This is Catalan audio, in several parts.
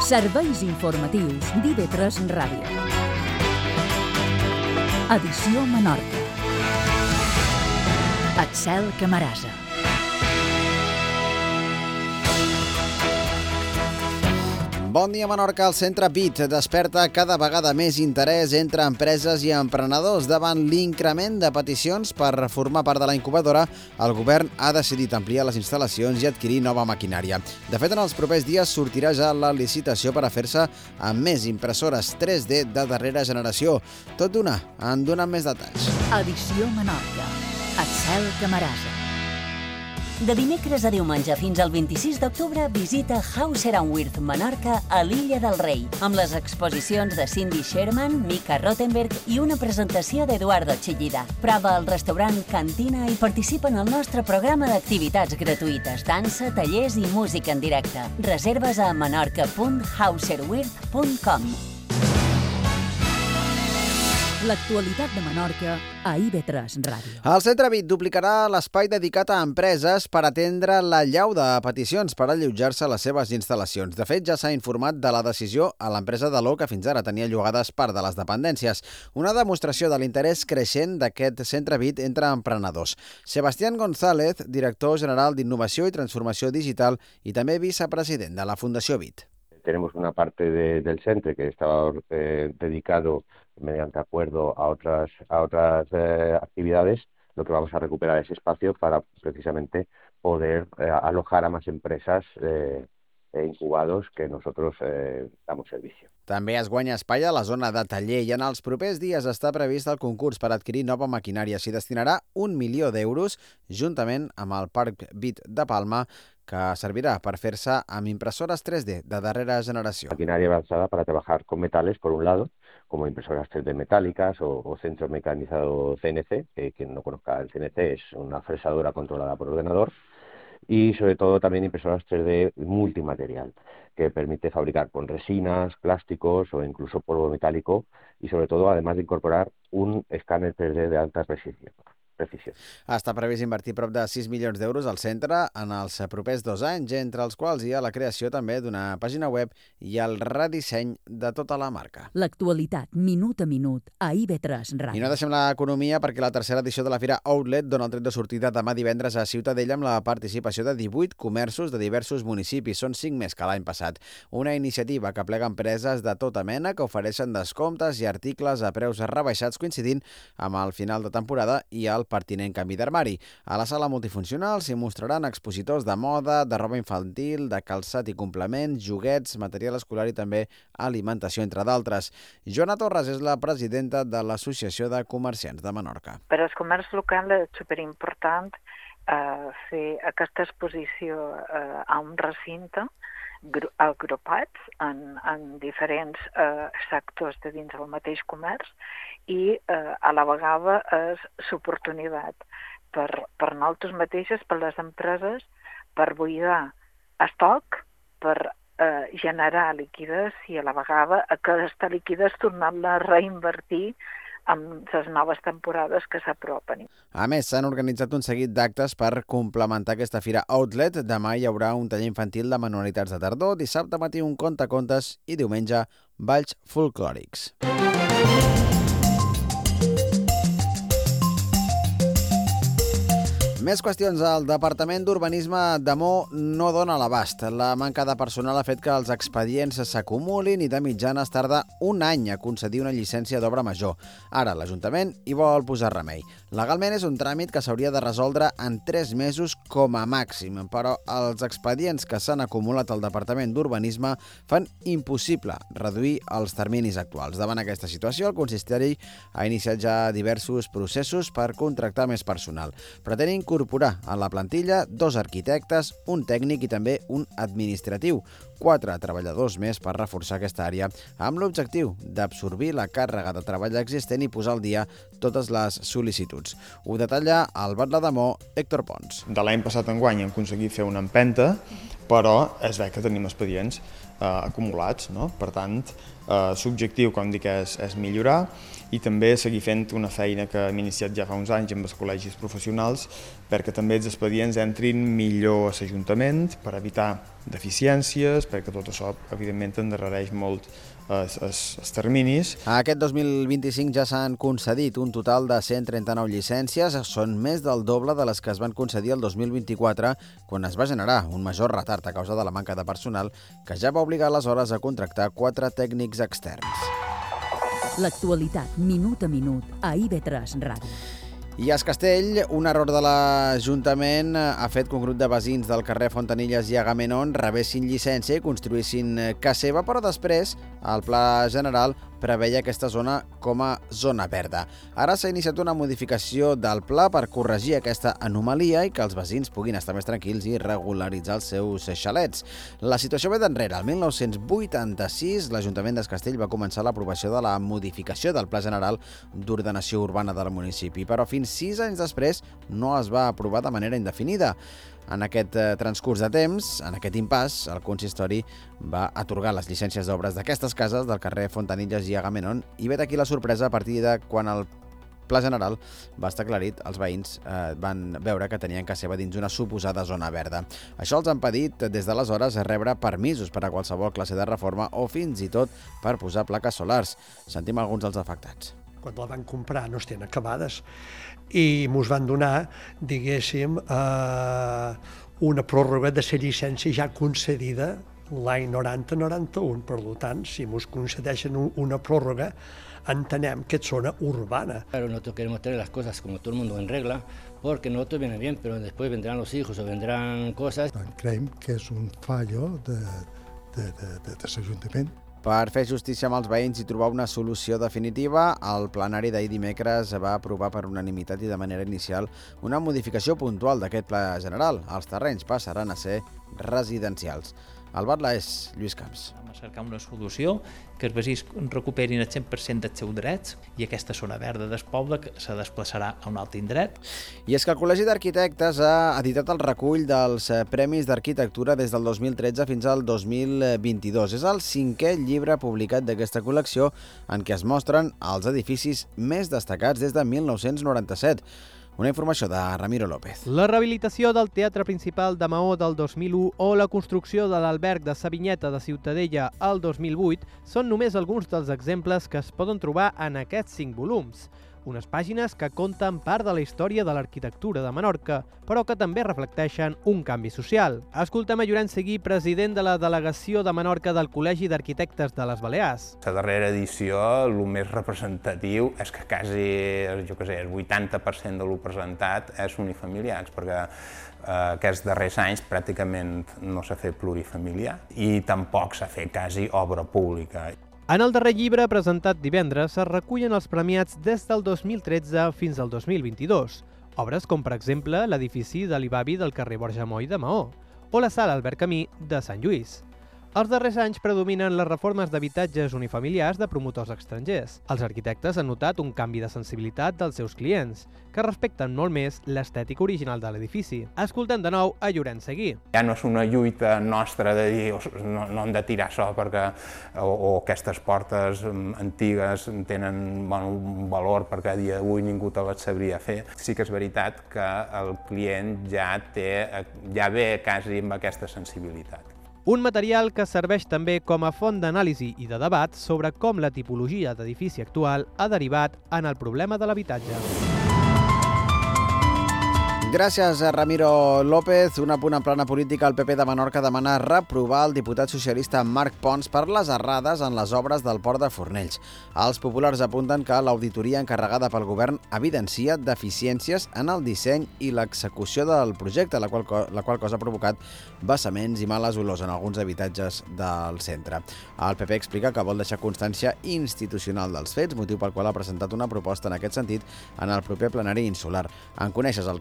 Serveis informatius d'IV3 Ràdio. Edició Menorca. Axel Camarasa. Bon dia, Menorca. El centre BIT desperta cada vegada més interès entre empreses i emprenedors. Davant l'increment de peticions per formar part de la incubadora, el govern ha decidit ampliar les instal·lacions i adquirir nova maquinària. De fet, en els propers dies sortirà ja la licitació per a fer-se amb més impressores 3D de darrera generació. Tot d'una, en donen més detalls. Edició Menorca. Axel Camarasa. De dimecres a diumenge fins al 26 d'octubre visita Hauser & Wirth Menorca a l'Illa del Rei, amb les exposicions de Cindy Sherman, Mika Rottenberg i una presentació d'Eduardo Chillida. Prova al restaurant Cantina i participa en el nostre programa d'activitats gratuïtes, dansa, tallers i música en directe. Reserves a menorca.hauserwirth.com. L'actualitat de Menorca a IV3 Ràdio. El centre BIT duplicarà l'espai dedicat a empreses per atendre la llau de peticions per allotjar-se a les seves instal·lacions. De fet, ja s'ha informat de la decisió a l'empresa de l'O, que fins ara tenia llogades part de les dependències. Una demostració de l'interès creixent d'aquest centre BIT entre emprenedors. Sebastián González, director general d'Innovació i Transformació Digital i també vicepresident de la Fundació BIT. Tenemos una parte del centro que estaba dedicado mediante acuerdo a otras actividades. Lo que vamos a recuperar ese espacio para precisamente poder alojar a más empresas incubados que nosotros damos servicio. També es guanya espai a la zona de taller i en els propers dies està previst el concurs per adquirir nova maquinària. S'hi destinarà 1 milió d'euros juntament amb el Parc BIT de Palma, que servirà per fer-se amb impressores 3D de darrera generació. Maquinaria avanzada para trabajar con metales, por un lado, como impresoras 3D metálicas o centro mecanizado CNC, que quien no conozca el CNC es una fresadora controlada por ordenador, y sobre todo también impresoras 3D multimaterial, que permite fabricar con resinas, plásticos o incluso polvo metálico y sobre todo además de incorporar un escáner 3D de alta precisión. Està previst invertir prop de 6 milions d'euros al centre en els propers 2 anys, entre els quals hi ha la creació també d'una pàgina web i el redisseny de tota la marca. L'actualitat, minut a minut, a IV3 Ràdio. I no deixem l'economia perquè la tercera edició de la Fira Outlet dona el tret de sortida demà divendres a Ciutadella amb la participació de 18 comerços de diversos municipis. Són 5 més que l'any passat. Una iniciativa que plega empreses de tota mena que ofereixen descomptes i articles a preus rebaixats coincidint amb el final de temporada i el pertinent canvi d'armari. A la sala multifuncional s'hi mostraran expositors de moda, de roba infantil, de calçat i complements, joguets, material escolar i també alimentació, entre d'altres. Joana Torres és la presidenta de l'Associació de Comerciants de Menorca. Per al comerç local és superimportant fer aquesta exposició a un recinte agrupats en diferents sectors de dins del mateix comerç i a la vegada és l'oportunitat per nosaltres mateixes, per les empreses, per buidar estoc, per generar liquiditat i a la vegada aquesta liquiditat tornar-la a reinvertir amb les noves temporades que s'apropen. A més, s'han organitzat un seguit d'actes per complementar aquesta fira Outlet. Demà hi haurà un taller infantil de manualitats de tardor, dissabte matí un contacontes i diumenge balls folclòrics. Més qüestions. El Departament d'Urbanisme de Mo no dona l'abast. La manca de personal ha fet que els expedients s'acumulin i de mitjana es tarda un any a concedir una llicència d'obra major. Ara l'Ajuntament hi vol posar remei. Legalment és un tràmit que s'hauria de resoldre en 3 mesos com a màxim, però els expedients que s'han acumulat al Departament d'Urbanisme fan impossible reduir els terminis actuals. Davant aquesta situació, el consistori ha iniciat ja diversos processos per contractar més personal. Pretén incorporar a la plantilla 2 arquitectes, un tècnic i també un administratiu. 4 treballadors més per reforçar aquesta àrea amb l'objectiu d'absorbir la càrrega de treball existent i posar al dia totes les sol·licituds. Ho detalla el batlle de Mo, Héctor Pons. De l'any passat enguany hem aconseguit fer una empenta, però es veu que tenim expedients acumulats, no? Per tant, l'objectiu, com dic, és millorar i també seguir fent una feina que hem iniciat ja fa uns anys amb els col·legis professionals perquè també els expedients entrin millor a l'Ajuntament per evitar deficiències, perquè tot això, evidentment, endarrereix molt els terminis. Aquest 2025 ja s'han concedit un total de 139 llicències, són més del doble de les que es van concedir el 2024, quan es va generar un major retard a causa de la manca de personal, que ja va obligar aleshores a contractar 4 tècnics externs. L'actualitat, minut a minut, a IB3 Ràdio. I a Es Castell, un error de l'Ajuntament ha fet que un grup de veïns del carrer Fontanilles i Agamenon rebessin llicència i construïssin casa seva, però després el Pla General preveia aquesta zona com a zona verda. Ara s'ha iniciat una modificació del pla per corregir aquesta anomalia i que els veïns puguin estar més tranquils i regularitzar els seus xalets. La situació ve d'enrere. El 1986 l'Ajuntament d'Es Castell va començar l'aprovació de la modificació del Pla General d'Ordenació Urbana del municipi, però fins 6 anys després no es va aprovar de manera indefinida. En aquest transcurs de temps, en aquest impàs, el consistori va atorgar les llicències d'obres d'aquestes cases del carrer Fontanilles i Agamenon i ve d'aquí la sorpresa a partir de quan el Pla General va estar aclarit, els veïns van veure que tenien casa seva dins una suposada zona verda. Això els ha impedit des d'aleshores rebre permisos per a qualsevol classe de reforma o fins i tot per posar plaques solars. Sentim alguns dels afectats. Quan la van comprar no estan acabades i mos van donar, diguéssim, una pròrroga de la llicència ja concedida l'any 90-91. Per tant, si mos concedeixen una pròrroga, entenem que és zona urbana. Claro, nosotros queremos tener las cosas como todo el mundo en regla, porque nosotros viene bien, pero después vendrán los hijos o vendrán cosas. Creiem que és un fallo de l'Ajuntament. Per fer justícia amb els veïns i trobar una solució definitiva, el plenari d'ahir dimecres va aprovar per unanimitat i de manera inicial una modificació puntual d'aquest pla general. Els terrenys passaran a ser residencials. El batlle és Lluís Camps. Vam cercar una solució que els veïns recuperin el 100% dels seus drets i aquesta zona verda del poble se desplaçarà a un altre indret. I és que el Col·legi d'Arquitectes ha editat el recull dels Premis d'Arquitectura des del 2013 fins al 2022. És el 5è llibre publicat d'aquesta col·lecció en què es mostren els edificis més destacats des de 1997. Una informació de Ramiro López. La rehabilitació del Teatre Principal de Maó del 2001 o la construcció de l'alberg de Sa Vinyeta de Ciutadella al 2008 són només alguns dels exemples que es poden trobar en aquests 5 volums. Unes pàgines que conten part de la història de l'arquitectura de Menorca, però que també reflecteixen un canvi social. Escoltem a Llorenç Seguí, president de la delegació de Menorca del Col·legi d'Arquitectes de les Balears. La darrera edició, el més representatiu és que quasi, jo què sé, el 80% de lo presentat és unifamiliars, perquè aquests darrers anys pràcticament no s'ha fet plurifamiliar i tampoc s'ha fet quasi obra pública. En el darrer llibre, presentat divendres, es recullen els premiats des del 2013 fins al 2022. Obres com, per exemple, l'edifici de l'Ibavi del carrer Borja Moll de Maó o la sala Albert Camí de Sant Lluís. Els darrers anys predominen les reformes d'habitatges unifamiliars de promotors estrangers. Els arquitectes han notat un canvi de sensibilitat dels seus clients, que respecten molt més l'estètica original de l'edifici. Escoltem de nou a Llorenç Seguí. Ja no és una lluita nostra de dir no hem de tirar això perquè o aquestes portes antigues tenen un valor perquè a dia d'avui ningú te les sabria fer. Sí que és veritat que el client ja ve quasi amb aquesta sensibilitat. Un material que serveix també com a font d'anàlisi i de debat sobre com la tipologia d'edifici actual ha derivat en el problema de l'habitatge. Gràcies a Ramiro López. Un apunt en plana política. El PP de Menorca demana reprovar el diputat socialista Marc Pons per les errades en les obres del port de Fornells. Els populars apunten que l'auditoria encarregada pel govern evidencia deficiències en el disseny i l'execució del projecte, la qual cosa ha provocat vessaments i males olors en alguns habitatges del centre. El PP explica que vol deixar constància institucional dels fets, motiu pel qual ha presentat una proposta en aquest sentit en el proper plenari insular. En coneixes els resultats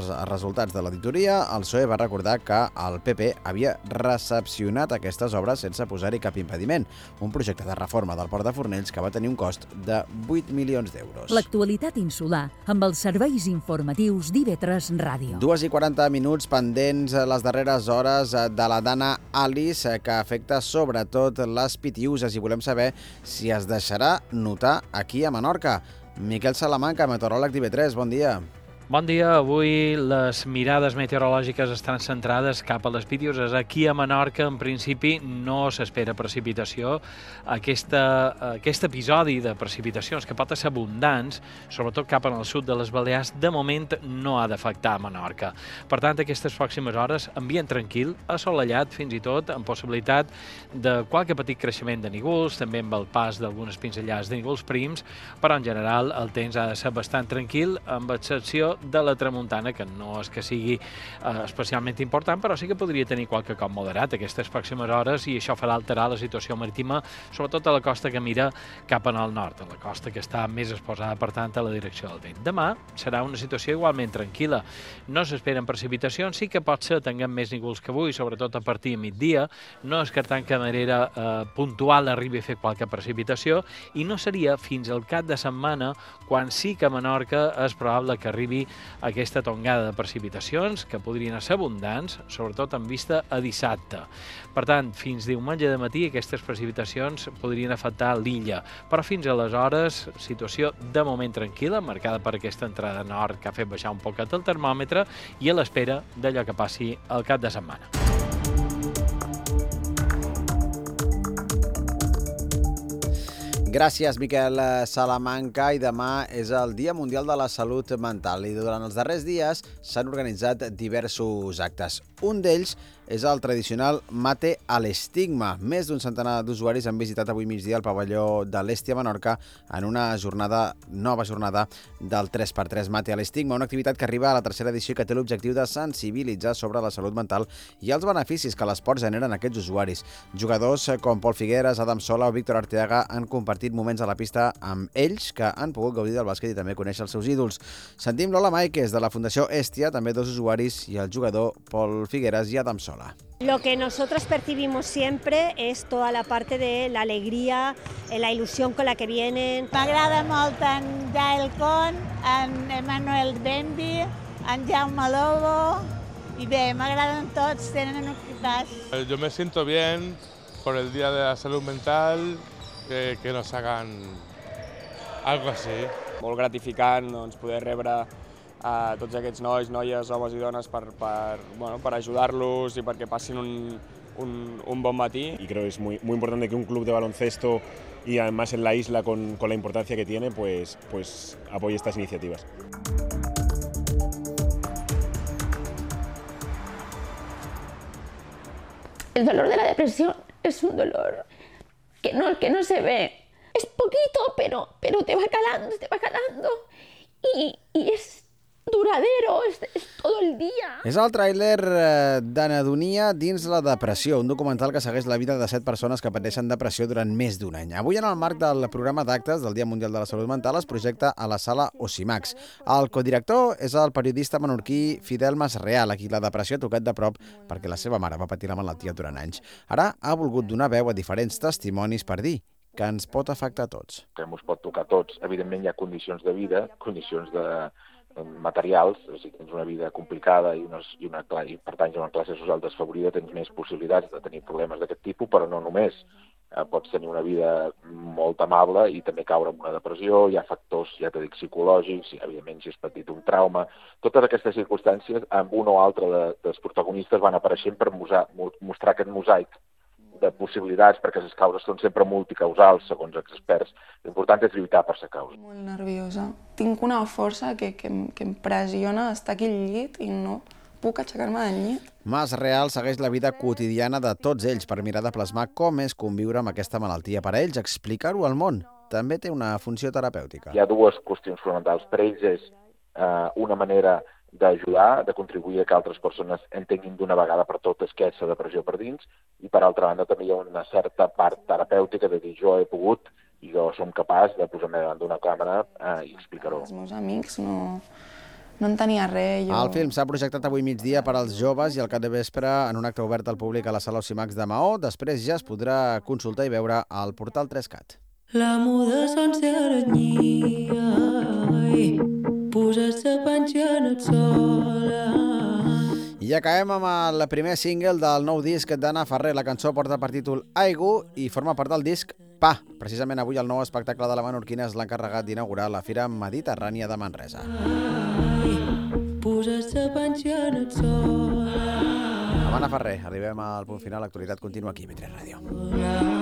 resultats de l'auditoria, el PSOE va recordar que el PP havia recepcionat aquestes obres sense posar-hi cap impediment. Un projecte de reforma del Port de Fornells que va tenir un cost de 8 milions d'euros. L'actualitat insular amb els serveis informatius d'IV3 Ràdio. 2:40 minuts pendents les darreres hores de la Dana Alice, que afecta sobretot les Pitiuses, i volem saber si es deixarà notar aquí a Menorca. Miquel Salamanca, meteoròleg d'IV3, bon dia. Bon dia. Avui les mirades meteorològiques estan centrades cap a les Pitiuses. Aquí a Menorca, en principi, no s'espera precipitació. Aquest episodi de precipitacions, que pot ser abundants, sobretot cap al sud de les Balears, de moment no ha d'afectar a Menorca. Per tant, aquestes pròximes hores, ambient tranquil, assolellat, fins i tot amb possibilitat de qualque petit creixement de nígols, també amb el pas d'algunes pinzellades de nígols prims, però en general el temps ha de ser bastant tranquil, amb excepció de la tramuntana, que no és que sigui especialment important, però sí que podria tenir qualque cop moderat aquestes pròximes hores, i això farà alterar la situació marítima, sobretot a la costa que mira cap al nord, a la costa que està més exposada, per tant, a la direcció del vent. Demà serà una situació igualment tranquil·la. No s'esperen precipitacions, sí que pot ser tinguem més nígols que avui, sobretot a partir de migdia, no descartant que de manera puntual arribi a fer qualque precipitació, i no seria fins al cap de setmana quan sí que a Menorca és probable que arribi aquesta tongada de precipitacions, que podrien ser abundants, sobretot en vista a dissabte. Per tant, fins diumenge de matí aquestes precipitacions podrien afectar l'illa, però fins aleshores situació de moment tranquil·la, marcada per aquesta entrada nord que ha fet baixar un poquet el termòmetre, i a l'espera d'allò que passi al cap de setmana. Gràcies, Miquel Salamanca. I demà és el Dia Mundial de la Salut Mental, i durant els darrers dies s'han organitzat diversos actes. Un d'ells és el tradicional mate a l'estigma. Més d'un centenar d'usuaris han visitat avui migdia el pavelló de l'Esti a Menorca en una nova jornada del 3x3 mate a l'estigma, una activitat que arriba a la tercera edició i que té l'objectiu de sensibilitzar sobre la salut mental i els beneficis que l'esport genera en aquests usuaris. Jugadors com Pol Figueres, Adam Sola o Víctor Arteaga han compartit moments a la pista amb ells, que han pogut gaudir del bàsquet i també conèixer els seus ídols. Sentim Lola Maikes, de la Fundació Hestia, també dos usuaris, i el jugador Pol Figueres i Adam Sola. Lo que nosotros percibimos siempre es toda la parte de la alegría, la ilusión con la que vienen. M'agrada molt en Jael Con, en Emmanuel Bendi, en Jaume Lobo, y bé, m'agraden tots, tenen un equipàs. Yo me siento bien por el Día de la Salud Mental, que nos hagan algo así. Molt gratificant doncs, poder rebre a tots aquests nois, noies, homes i dones per ajudar-los y perquè passin un bon matí. Y creo que es muy importante que un club de baloncesto, y además en la isla con la importancia que tiene, pues apoye estas iniciativas. El dolor de la depresión es un dolor que no se ve. Es poquito, pero te va calando y es duradero, és tot el dia. És el tràiler d'Anadonia dins la depressió, un documental que segueix la vida de 7 persones que pateixen depressió durant més d'un any. Avui, en el marc del programa d'actes del Dia Mundial de la Salut Mental, es projecta a la sala Ocimax. El codirector és el periodista menorquí Fidel Masreal, a qui la depressió ha tocat de prop perquè la seva mare va patir la malaltia durant anys. Ara ha volgut donar veu a diferents testimonis per dir que ens pot afectar a tots. Que ens pot tocar a tots. Evidentment hi ha condicions de vida, condicions materials, si tens una vida complicada i pertanys a una classe social desfavorida, tens més possibilitats de tenir problemes d'aquest tipus, però no només. Pots tenir una vida molt amable i també caure en una depressió, hi ha factors, ja t'ho dic, psicològics, evidentment si has patit un trauma. Totes aquestes circumstàncies, amb un o altre dels protagonistes, van apareixent per mostrar aquest mosaic de possibilitats, perquè les causes són sempre multicausals, segons els experts. L'important és lluitar per la causa. Molt nerviosa. Tinc una força que em pressiona estar aquí al llit i no puc aixecar-me del llit. Masreal segueix la vida quotidiana de tots ells per mirar de plasmar com és conviure amb aquesta malaltia. Per a ells, explicar-ho al món també té una funció terapèutica. Hi ha dues qüestions fonamentals. Per ells és una manera d'ajudar, de contribuir a que altres persones entenguin d'una vegada per totes què és la depressió per dins, i per altra banda també hi ha una certa part terapèutica de dir jo he pogut i jo som capaç de posar-me davant d'una càmera i explicar-ho. Els meus amics no en tenia res. El film s'ha projectat avui migdia per als joves i al capdevespre en un acte obert al públic a la sala Ocimax de Maó. Després ja es podrà consultar i veure al portal 3CAT. La muda sense aranyia, posar-se penjant sola. I acabem amb el primer single del nou disc d'Anna Ferrer. La cançó porta per títol Aigu i forma part del disc Pa. Precisament avui el nou espectacle de la menorquina és l'encarregat d'inaugurar la Fira Mediterrània de Manresa. Posar-se penjant sola. Amb Anna Ferrer arribem al punt final. L'actualitat continua aquí, a 3 Ràdio.